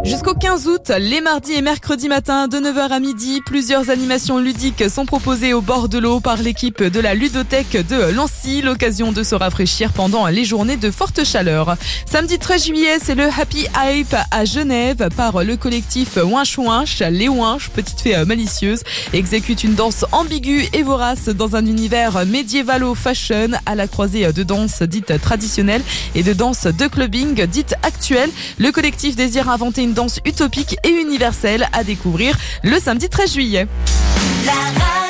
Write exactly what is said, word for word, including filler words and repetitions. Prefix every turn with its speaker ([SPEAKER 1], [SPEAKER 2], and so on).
[SPEAKER 1] Jusqu'au quinze août, les mardis et mercredis matins de neuf heures à midi, plusieurs animations ludiques sont proposées au bord de l'eau par l'équipe de la ludothèque de Lancy. L'occasion de se rafraîchir pendant les journées de forte chaleur. Samedi treize juillet, c'est le Happy Hype à Genève par le collectif Winch Winch. Les Winch, petites fées malicieuses, exécutent une danse ambiguë et vorace dans un univers médiévalo-fashion à la croisée de danse dite traditionnelle et de danse de clubbing dite actuelle. Le collectif désire inventer une danse utopique et universelle à découvrir le samedi treize juillet. La